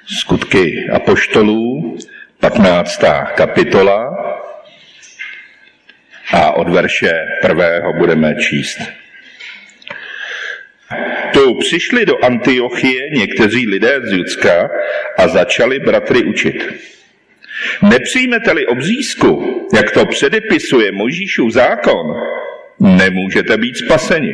Skutky apoštolů, 15. kapitola a od verše 1. budeme číst. Tu přišli do Antiochie někteří lidé z Judska a začali bratry učit. Nepřijmete-li obřízku, jak to předepisuje Mojžíšův zákon, nemůžete být spaseni.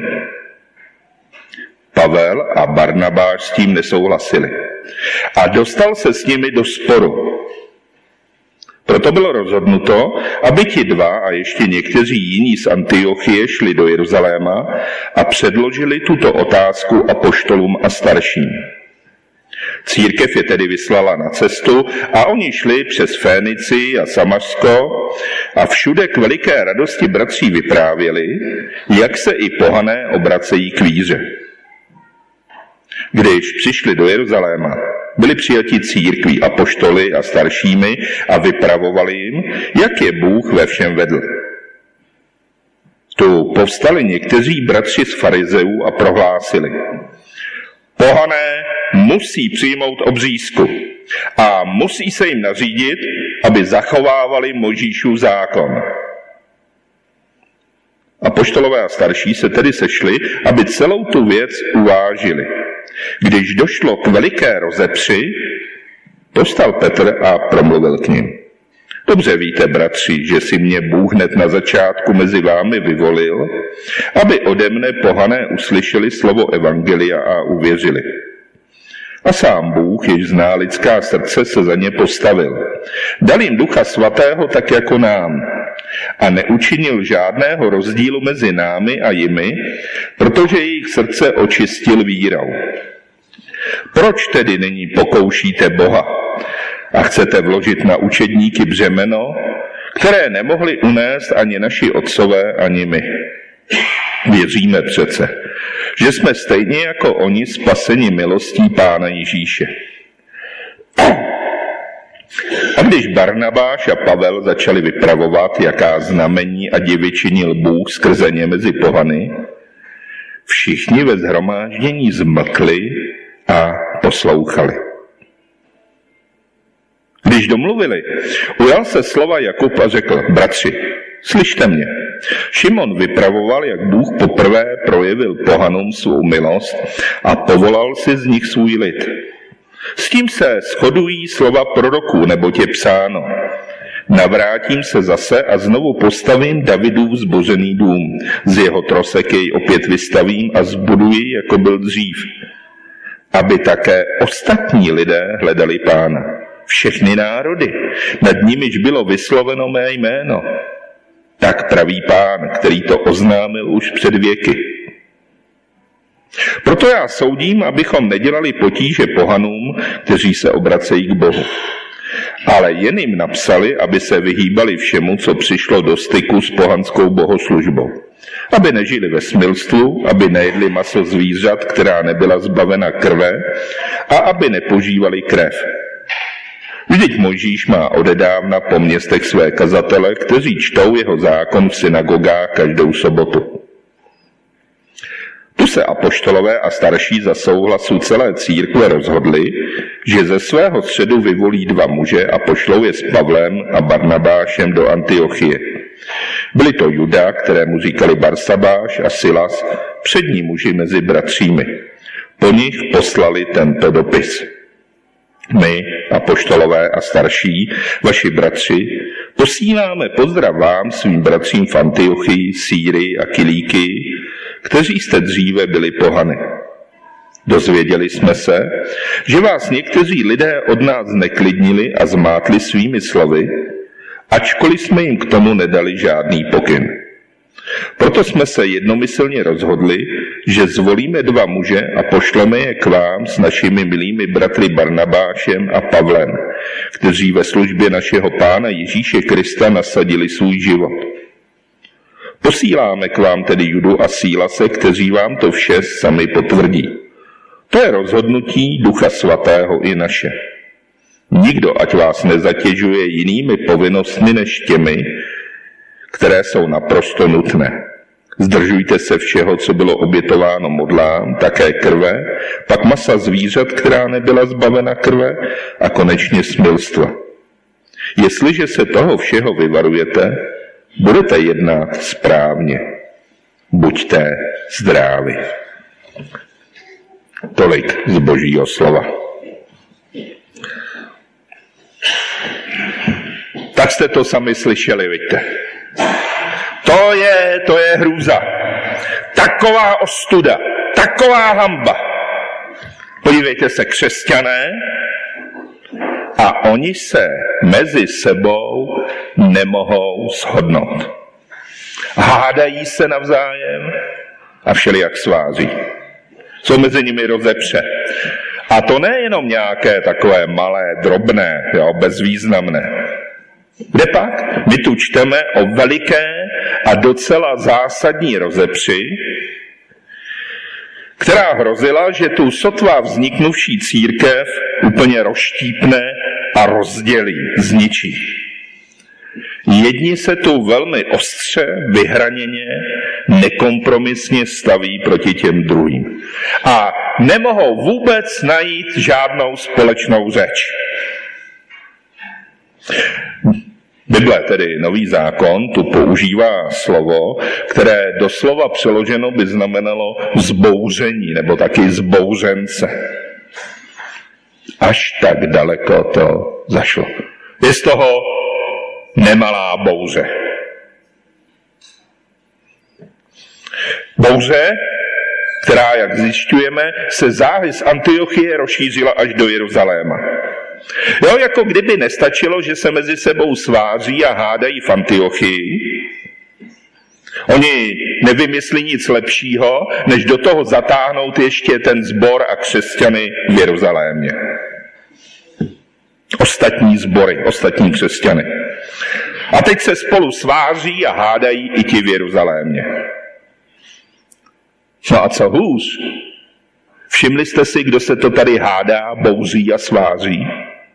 Pavel a Barnabáš s tím nesouhlasili a dostal se s nimi do sporu. Proto bylo rozhodnuto, aby ti dva a ještě někteří jiní z Antiochie šli do Jeruzaléma a předložili tuto otázku apoštolům a starším. Církev je tedy vyslala na cestu a oni šli přes Fénicii a Samařsko a všude k veliké radosti bratří vyprávěli, jak se i pohané obracejí k víře. Když přišli do Jeruzaléma, byli přijati církví apoštoly a staršími a vypravovali jim, jak je Bůh ve všem vedl. Tu povstali někteří bratři z farizeů a prohlásili: pohané musí přijmout obřízku a musí se jim nařídit, aby zachovávali Mojžíšův zákon. Apoštolové a starší se tedy sešli, aby celou tu věc uvážili. Když došlo k veliké rozepři, povstal Petr a promluvil k nim. Dobře víte, bratři, že si mě Bůh hned na začátku mezi vámi vyvolil, aby ode mne pohané uslyšeli slovo evangelia a uvěřili. A sám Bůh, jež zná lidská srdce, se za ně postavil. Dal jim Ducha Svatého tak jako nám a neučinil žádného rozdílu mezi námi a jimi, protože jejich srdce očistil vírou. Proč tedy nyní pokoušíte Boha a chcete vložit na učedníky břemeno, které nemohli unést ani naši otcové, ani my? Věříme přece, že jsme stejně jako oni spaseni milostí Pána Ježíše. A když Barnabáš a Pavel začali vypravovat, jaká znamení a divy činil Bůh skrze ně mezi pohany, všichni ve shromáždění zmlkli a poslouchali. Když domluvili, ujal se slova Jakub a řekl: bratři, slyšte mě. Šimon vypravoval, jak Bůh poprvé projevil pohanům svou milost a povolal si z nich svůj lid. S tím se shodují slova proroků, neboť je psáno: navrátím se zase a znovu postavím Davidův zbořený dům. Z jeho trosek jej opět vystavím a zbuduji, jako byl dřív. Aby také ostatní lidé hledali Pána. Všechny národy, nad nimiž bylo vysloveno mé jméno. Tak praví Pán, který to oznámil už před věky. Proto já soudím, abychom nedělali potíže pohanům, kteří se obracejí k Bohu. Ale jen jim napsali, aby se vyhýbali všemu, co přišlo do styku s pohanskou bohoslužbou. Aby nežili ve smilstvu, aby nejedli maso zvířat, která nebyla zbavena krve, a aby nepožívali krev. Vždyť Mojžíš má odedávna po městech své kazatele, kteří čtou jeho zákon v synagogách každou sobotu. Tu se apoštolové a starší za souhlasu celé církve rozhodli, že ze svého středu vyvolí dva muže a pošlou je s Pavlem a Barnabášem do Antiochie. Byli to Juda, kterému říkali Barsabáš, a Silas, přední muži mezi bratřími. Po nich poslali tento dopis. My, apoštolové a starší, vaši bratři, posíláme pozdrav vám, svým bratřím v Antiochii, Sýrii a Kilíkii, kteří jste dříve byli pohany. Dozvěděli jsme se, že vás někteří lidé od nás zneklidnili a zmátli svými slovy, ačkoliv jsme jim k tomu nedali žádný pokyn. Proto jsme se jednomyslně rozhodli, že zvolíme dva muže a pošleme je k vám s našimi milými bratry Barnabášem a Pavlem, kteří ve službě našeho Pána Ježíše Krista nasadili svůj život. Posíláme k vám tedy Judu a Sílase, kteří vám to vše sami potvrdí. To je rozhodnutí Ducha Svatého i naše. Nikdo ať vás nezatěžuje jinými povinnostmi než těmi, které jsou naprosto nutné. Zdržujte se všeho, co bylo obětováno modlám, také krve, pak masa zvířat, která nebyla zbavena krve, a konečně smilstva. Jestliže se toho všeho vyvarujete, budete jednat správně. Buďte zdraví. Tolik z Božího slova. Tak jste to sami slyšeli, vidíte. To je hrůza. Taková ostuda, taková hanba. Podívejte se, křesťané, a oni se mezi sebou nemohou shodnout. Hádají se navzájem a všelijak sváří. Jsou mezi nimi rozepře. A to nejenom nějaké takové malé, drobné, bezvýznamné. Kde pak? My tu čteme o veliké a docela zásadní rozepři, která hrozila, že tu sotva vzniknuvší církev úplně rozštípne a rozdělí, zničí. Jedni se tu velmi ostře, vyhraněně, nekompromisně staví proti těm druhým. A nemohou vůbec najít žádnou společnou řeč. Bible, tedy Nový zákon, tu používá slovo, které doslova přeloženo by znamenalo zbouření, nebo taky zbouřence. Až tak daleko to zašlo. Je z toho nemalá bouře. Bouře, která, jak zjišťujeme, se záhy z Antiochie rozšířila až do Jeruzaléma. Jo, jako kdyby nestačilo, že se mezi sebou sváří a hádají v Antiochii. Oni nevymyslí nic lepšího, než do toho zatáhnout ještě ten sbor a křesťany v Jeruzalémě. Ostatní sbory, ostatní křesťany. A teď se spolu sváří a hádají i ti v Jeruzalémě. No a co hůř? Všimli jste si, kdo se to tady hádá, bouří a sváří?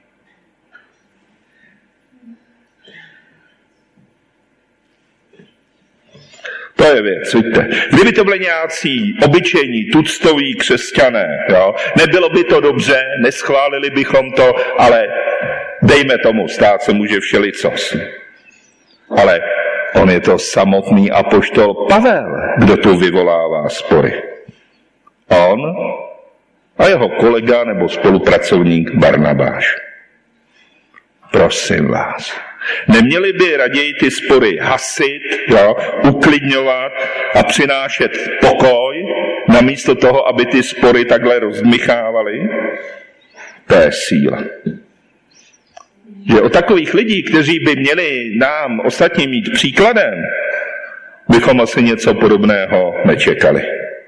To je věc, vidíte. Kdyby to byli nějací obyčejní, tuctoví křesťané, jo, nebylo by to dobře, neschválili bychom to, ale dejme tomu, stát se může všelicos. Ale on je to samotný apoštol Pavel, kdo tu vyvolává spory. On a jeho kolega nebo spolupracovník Barnabáš. Prosím vás, neměli by raději ty spory hasit, uklidňovat a přinášet pokoj, namísto toho, aby ty spory takhle rozdmychávali? To je síla. Že o takových lidí, kteří by měli nám ostatní mít příkladem, bychom asi něco podobného nečekali.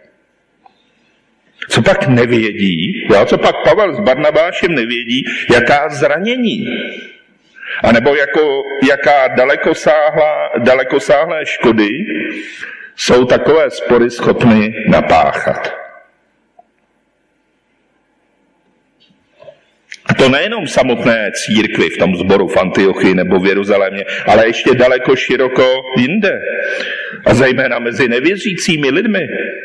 Co pak nevědí, co pak Pavel s Barnabášem nevědí, jaká zranění, anebo jaká dalekosáhlé škody jsou takové spory schopny napáchat. A to nejenom samotné církvi v tom sboru v Antiochii nebo v Jeruzalémě, ale ještě daleko široko jinde. A zejména mezi nevěřícími lidmi.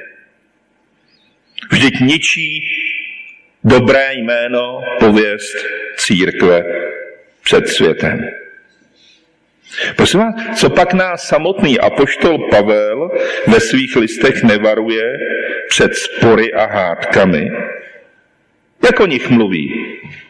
Vždyť ničí dobré jméno, pověst církve před světem. Prosím vás, co pak nás samotný apoštol Pavel ve svých listech nevaruje před spory a hádkami? Jak o nich mluví?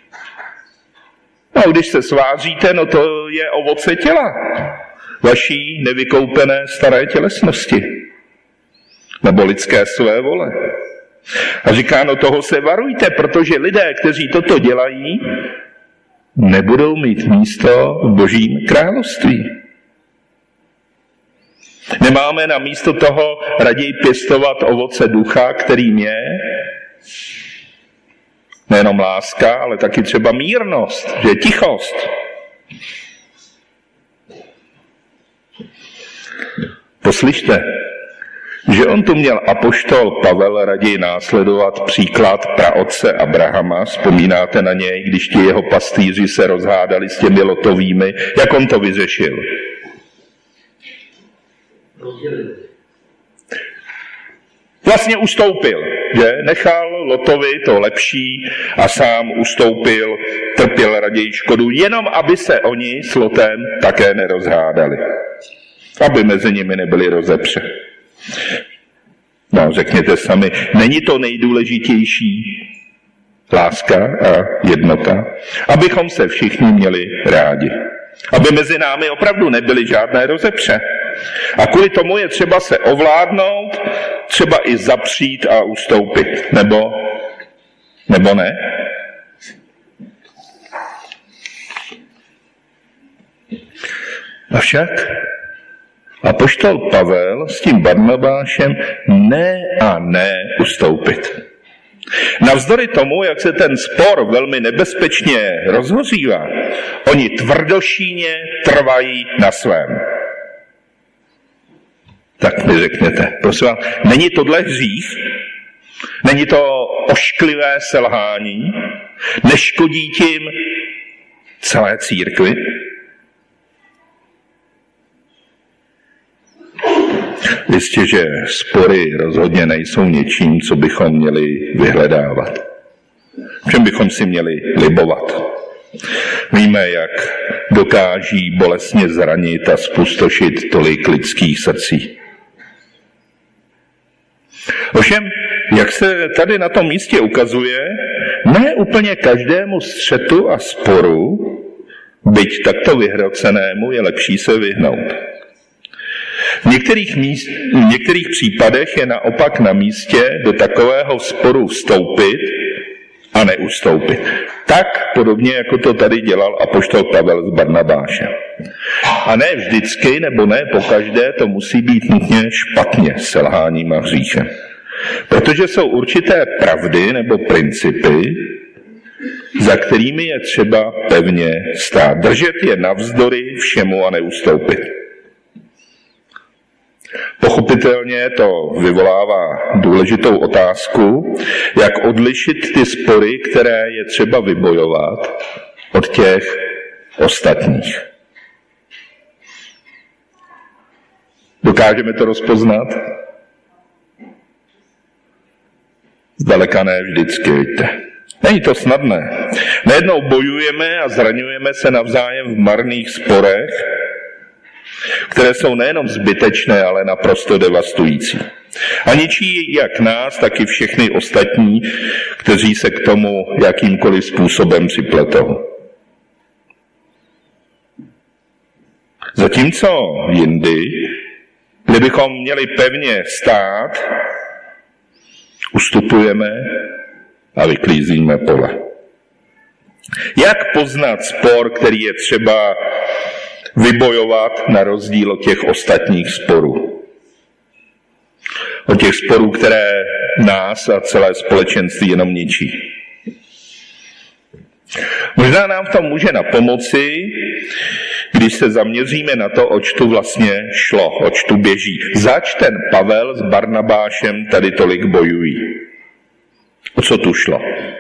No, když se sváříte, no to je ovoce těla. Vaší nevykoupené staré tělesnosti. Nebo lidské své vole. A říká, no toho se varujte, protože lidé, kteří toto dělají, nebudou mít místo v Božím království. Nemáme na místo toho raději pěstovat ovoce ducha, kterým je nejenom láska, ale taky třeba mírnost, že je tichost. Poslyšte, že on tu měl apoštol Pavel raději následovat příklad praotce Abrahama. Vzpomínáte na něj, když ti jeho pastýři se rozhádali s těmi Lotovými, jak on to vyřešil? Vlastně ustoupil, že? Nechal Lotovi to lepší a sám ustoupil, trpěl raději škodu, jenom aby se oni s Lotem také nerozhádali. Aby mezi nimi nebyly rozepře. No, řekněte sami, není to nejdůležitější láska a jednota? Abychom se všichni měli rádi. Aby mezi námi opravdu nebyly žádné rozepře. A kvůli tomu je třeba se ovládnout, třeba i zapřít a ustoupit. Nebo ne? Avšak apoštol Pavel s tím Barnabášem ne ustoupit. Navzdory tomu, jak se ten spor velmi nebezpečně rozhořívá, oni tvrdošíně trvají na svém. Tak mi řekněte, prosím vás, není tohle hřích? Není to ošklivé selhání? Neškodí tím celé církvi? Jistě, že spory rozhodně nejsou něčím, co bychom měli vyhledávat. Všem bychom si měli libovat. Víme, jak dokáží bolestně zranit a zpustošit tolik lidských srdcí. Ovšem, jak se tady na tom místě ukazuje, ne úplně každému střetu a sporu, byť takto vyhrocenému, je lepší se vyhnout. V některých případech je naopak na místě do takového sporu vstoupit a neustoupit. Tak podobně, jako to tady dělal apoštol Pavel s Barnabášem. A ne vždycky, nebo ne pokaždé, to musí být nutně špatně s selháním a hříchem. Protože jsou určité pravdy nebo principy, za kterými je třeba pevně stát. Držet je navzdory všemu a neustoupit. Pochopitelně to vyvolává důležitou otázku, jak odlišit ty spory, které je třeba vybojovat, od těch ostatních. Dokážeme to rozpoznat? Zdaleka ne vždycky, víte. Není to snadné. Najednou bojujeme a zraňujeme se navzájem v marných sporech, které jsou nejenom zbytečné, ale naprosto devastující. A ničí jak nás, tak i všechny ostatní, kteří se k tomu jakýmkoliv způsobem připletou. Zatímco jindy, kdybychom měli pevně stát, ustupujeme a vyklízíme pole. Jak poznat spor, který je třeba vybojovat na rozdíl od těch ostatních sporů? Od těch sporů, které nás a celé společenství jenom ničí. Možná nám v tom může napomoci, když se zaměříme na to, oč tu vlastně šlo, oč tu běží. Zač ten Pavel s Barnabášem tady tolik bojují? O co tu šlo?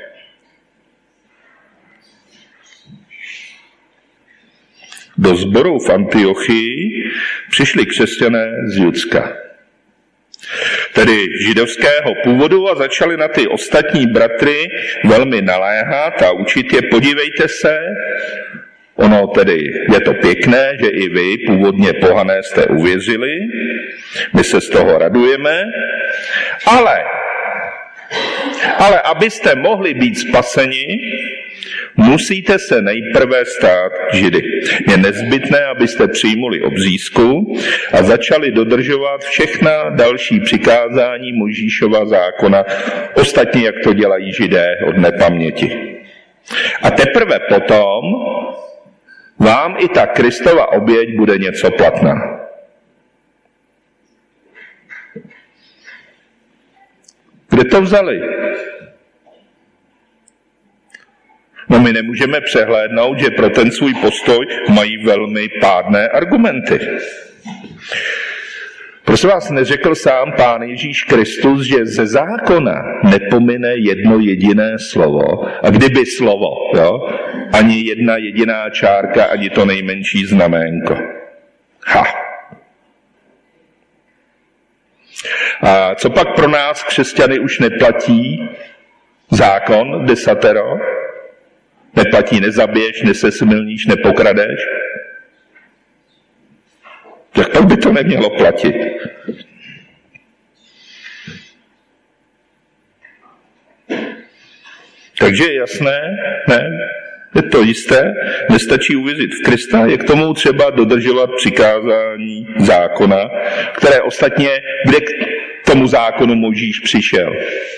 Do sboru v Antiochii přišli křesťané z Judska, tedy židovského původu, a začali na ty ostatní bratry velmi naléhat a učit je: podívejte se, ono tedy je to pěkné, že i vy, původně pohané, jste uvěřili, my se z toho radujeme, ale abyste mohli být spaseni, musíte se nejprve stát Židy. Je nezbytné, abyste přijmuli obřízku a začali dodržovat všechna další přikázání Mojžíšova zákona, ostatně jak to dělají Židé od nepaměti. A teprve potom vám i ta Kristova oběť bude něco platná. Kde to vzali? No my nemůžeme přehlédnout, že pro ten svůj postoj mají velmi pádné argumenty. Prosím vás, neřekl sám Pán Ježíš Kristus, že ze zákona nepomine jedno jediné slovo? A kdyby slovo, jo? Ani jedna jediná čárka, ani to nejmenší znaménko. A co pak pro nás, křesťany, už neplatí zákon desatero? Neplatí nezabiješ, nesesmilníš, nepokradeš? Tak pak by to nemělo platit. Takže je jasné, ne, je to jisté, nestačí uvěřit v Krista, je k tomu třeba dodržovat přikázání zákona, které ostatně, kde k tomu zákonu Mojžíš přišel.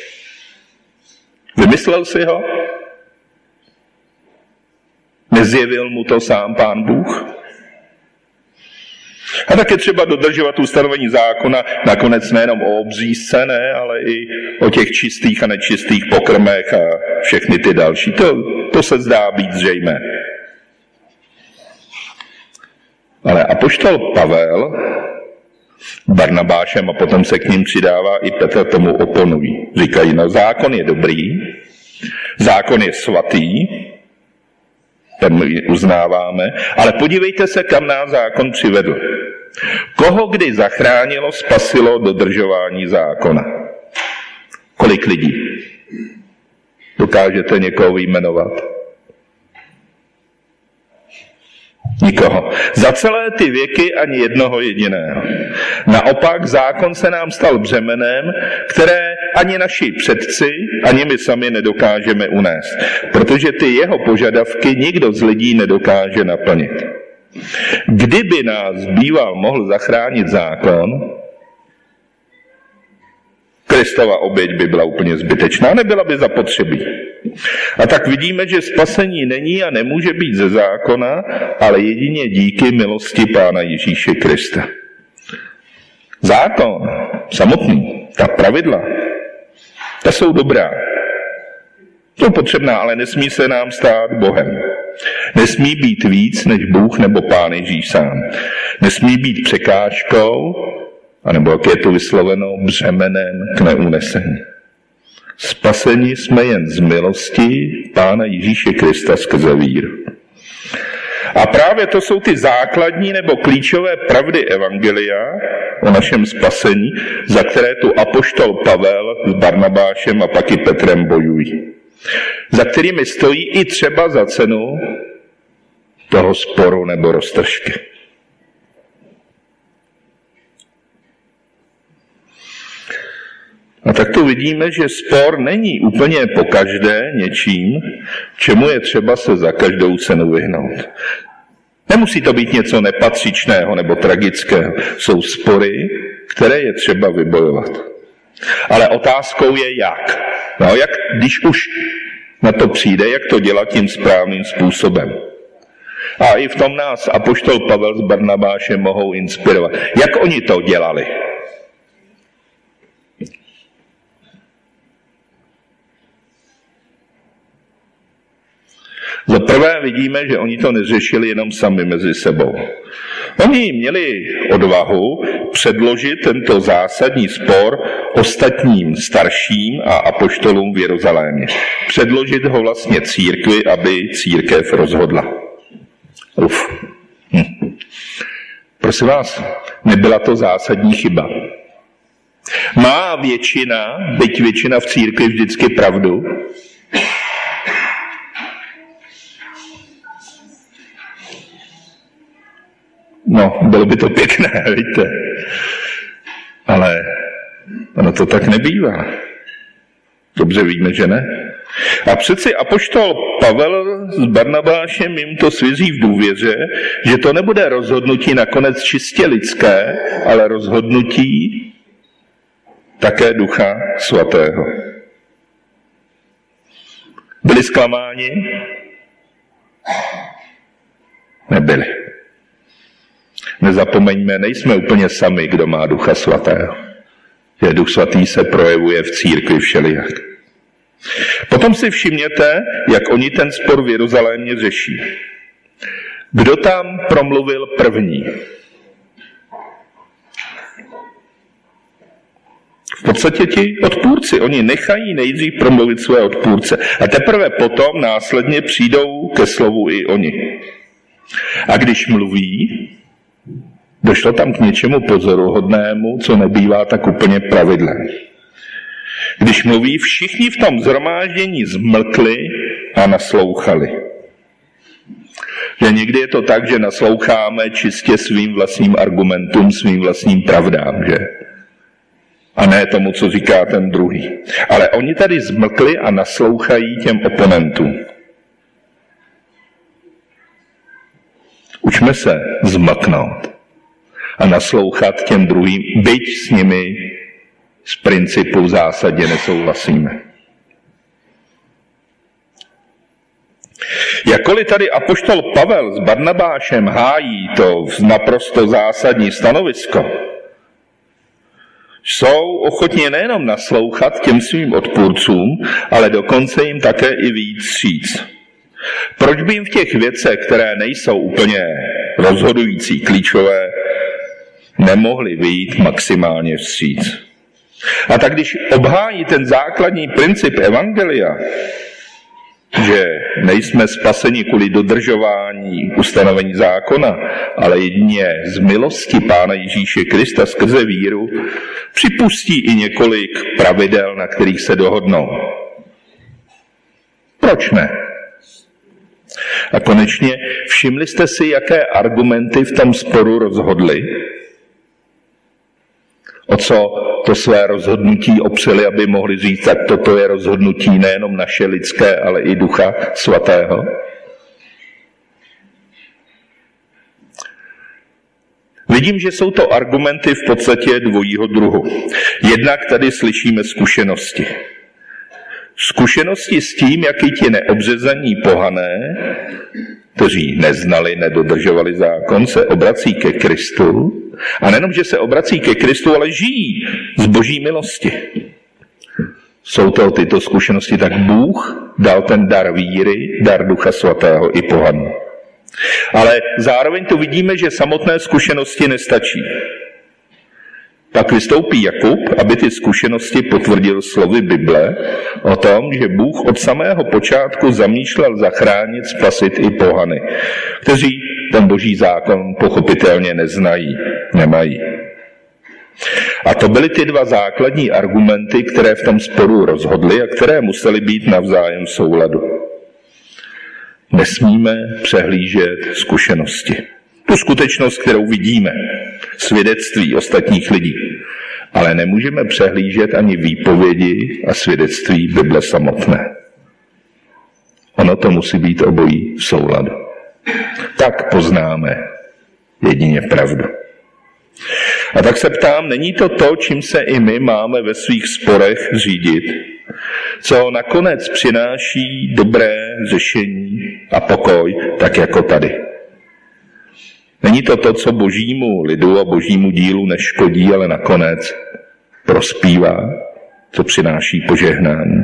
Vymyslel si ho? Nezjevil mu to sám Pán Bůh? A také třeba dodržovat ustanovení zákona, nakonec nejenom o obřízce, ne, ale i o těch čistých a nečistých pokrmech a všechny ty další. To se zdá být zřejmé. Ale apoštol Pavel Barnabášem a potom se k ním přidává i Petr, tomu oponují. Říkají, no zákon je dobrý, zákon je svatý, ten my uznáváme, ale podívejte se, kam nás zákon přivedl. Koho kdy zachránilo, spasilo dodržování zákona? Kolik lidí? Dokážete někoho vyjmenovat? Nikoho. Za celé ty věky ani jednoho jediného. Naopak zákon se nám stal břemenem, které ani naši předci, ani my sami nedokážeme unést. Protože ty jeho požadavky nikdo z lidí nedokáže naplnit. Kdyby nás býval mohl zachránit zákon, Kristova oběť by byla úplně zbytečná, nebyla by zapotřebí. A tak vidíme, že spasení není a nemůže být ze zákona, ale jedině díky milosti Pána Ježíše Krista. Zákon samotný, ta pravidla, ta jsou dobrá. Jsou potřebná, ale nesmí se nám stát Bohem. Nesmí být víc než Bůh nebo Pán Ježíš sám. Nesmí být překážkou, anebo jak je to vysloveno, břemenem k neunesení. Spaseni jsme jen z milosti Pána Ježíše Krista skrze víru. A právě to jsou ty základní nebo klíčové pravdy evangelia o našem spasení, za které tu apoštol Pavel s Barnabášem a pak i Petrem bojují. Za kterými stojí i třeba za cenu toho sporu nebo roztržky. A tak tu vidíme, že spor není úplně pokaždé něčím, čemu je třeba se za každou cenu vyhnout. Nemusí to být něco nepatřičného nebo tragického. Jsou spory, které je třeba vybojovat. Ale otázkou je jak. No, jak, když už na to přijde, jak to dělat tím správným způsobem. A i v tom nás apoštol Pavel s Barnabášem mohou inspirovat. Jak oni to dělali? Za prvé vidíme, že oni to neřešili jenom sami mezi sebou. Oni měli odvahu předložit tento zásadní spor ostatním starším a apoštolům v Jeruzalémě. Předložit ho vlastně církvi, aby církev rozhodla. Prosím vás, nebyla to zásadní chyba. Má většina, byť většina v církvi vždycky pravdu? No, bylo by to pěkné, víte. Ale ono to tak nebývá. Dobře víme, že ne. A přeci apoštol Pavel s Barnabášem jim to svěří v důvěře, že to nebude rozhodnutí nakonec čistě lidské, ale rozhodnutí také Ducha Svatého. Byli zklamáni? Nebyli. Nezapomeňme, nejsme úplně sami, kdo má Ducha Svatého. Že Duch Svatý se projevuje v církvi všelijak. Potom si všimněte, jak oni ten spor v Jeruzalémě řeší. Kdo tam promluvil první? V podstatě ti odpůrci. Oni nechají nejdřív promluvit své odpůrce. A teprve potom následně přijdou ke slovu i oni. A když mluví, Došlo tam k něčemu pozoruhodnému, co nebývá tak úplně pravidlem. Když mluví, všichni v tom shromáždění zmlkli a naslouchali. Že někdy je to tak, že nasloucháme čistě svým vlastním argumentům, svým vlastním pravdám, že? A ne tomu, co říká ten druhý. Ale oni tady zmlkli a naslouchají těm oponentům. Učme se zmlknout a naslouchat těm druhým, byť s nimi z principu v zásadě nesouhlasíme. Jakkoliv tady apoštol Pavel s Barnabášem hájí to naprosto zásadní stanovisko, jsou ochotně nejenom naslouchat těm svým odpůrcům, ale dokonce jim také i víc říct. Proč by jim v těch věcech, které nejsou úplně rozhodující, klíčové, nemohli vyjít maximálně vstříc? A tak když obhájí ten základní princip evangelia, že nejsme spaseni kvůli dodržování ustanovení zákona, ale jedině z milosti Pána Ježíše Krista skrze víru, připustí i několik pravidel, na kterých se dohodnou. Proč ne? A konečně všimli jste si, jaké argumenty v tom sporu rozhodly? O co to své rozhodnutí opřeli, aby mohli říct, tak toto je rozhodnutí nejenom naše lidské, ale i Ducha Svatého? Vidím, že jsou to argumenty v podstatě dvojího druhu. Jednak tady slyšíme zkušenosti. Zkušenosti s tím, jak i ti neobřezaní pohané, kteří neznali, nedodržovali zákon, se obrací ke Kristu. A nejenom, že se obrací ke Kristu, ale žijí z boží milosti. Jsou to tyto zkušenosti, tak Bůh dal ten dar víry, dar Ducha Svatého i pohanu. Ale zároveň tu vidíme, že samotné zkušenosti nestačí. Pak vystoupí Jakub, aby ty zkušenosti potvrdil slovy Bible o tom, že Bůh od samého počátku zamýšlel zachránit, spasit i pohany, kteří ten boží zákon pochopitelně neznají, nemají. A to byly ty dva základní argumenty, které v tom sporu rozhodly a které musely být navzájem v souladu. Nesmíme přehlížet zkušenosti. Tu skutečnost, kterou vidíme, svědectví ostatních lidí. Ale nemůžeme přehlížet ani výpovědi a svědectví Bible samotné. Ono to musí být obojí v souladu. Tak poznáme jedině pravdu. A tak se ptám, není to to, čím se i my máme ve svých sporech řídit, co nakonec přináší dobré řešení a pokoj, tak jako tady. Není to to, co božímu lidu a božímu dílu neškodí, ale nakonec prospívá, co přináší požehnání.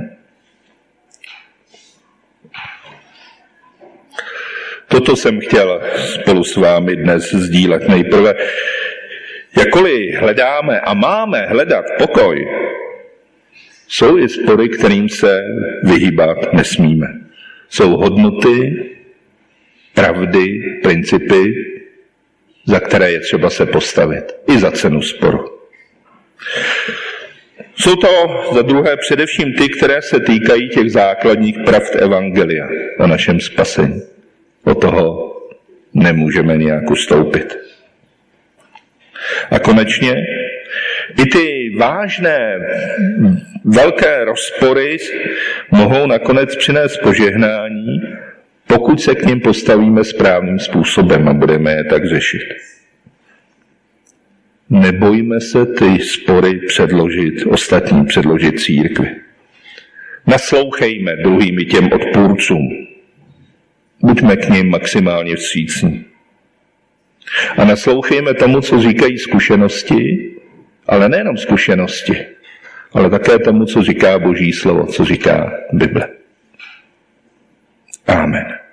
Toto jsem chtěl spolu s vámi dnes sdílet. Nejprve, jakkoliv hledáme a máme hledat pokoj, jsou i spory, kterým se vyhýbat nesmíme. Jsou hodnoty, pravdy, principy, za které je třeba se postavit. I za cenu sporu. Jsou to za druhé především ty, které se týkají těch základních pravd evangelia o našem spasení. Od toho nemůžeme nějak ustoupit. A konečně i ty vážné, velké rozpory mohou nakonec přinést požehnání, pokud se k nim postavíme správným způsobem a budeme je tak řešit. Nebojme se ty spory předložit církvi. Naslouchejme druhým i těm odpůrcům. Buďme k nim maximálně vstřícní. A naslouchejme tomu, co říkají zkušenosti, ale nejenom zkušenosti, ale také tomu, co říká Boží slovo, co říká Bible. Amen.